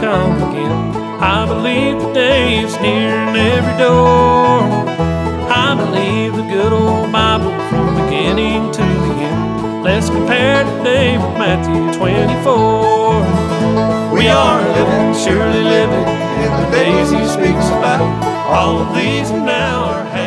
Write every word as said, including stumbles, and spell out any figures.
come again. I believe the day is near in every door. I believe the good old Bible from beginning to the end. Let's compare today with Matthew twenty-four. We are living, surely living, in the days he speaks about. All of these now are